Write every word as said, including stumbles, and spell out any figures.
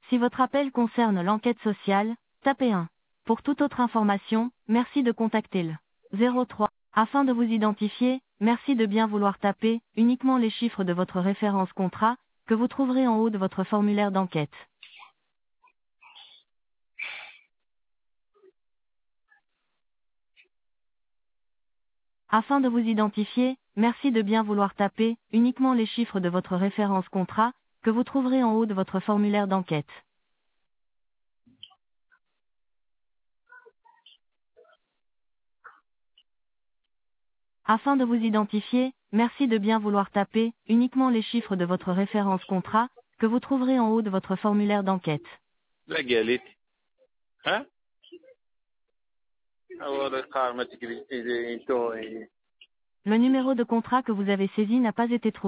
Si votre appel concerne l'enquête sociale, tapez un. Pour toute autre information, merci de contacter le zéro trois. Afin de vous identifier, merci de bien vouloir taper uniquement les chiffres de votre référence contrat, que vous trouverez en haut de votre formulaire d'enquête. Afin de vous identifier, merci de bien vouloir taper uniquement les chiffres de votre référence contrat, que vous trouverez en haut de votre formulaire d'enquête. Afin de vous identifier, merci de bien vouloir taper uniquement les chiffres de votre référence contrat, que vous trouverez en haut de votre formulaire d'enquête. لا قالت ها أول قار ما تقري إذا أنتو Le numéro de contrat que vous avez saisi n'a pas été trouvé.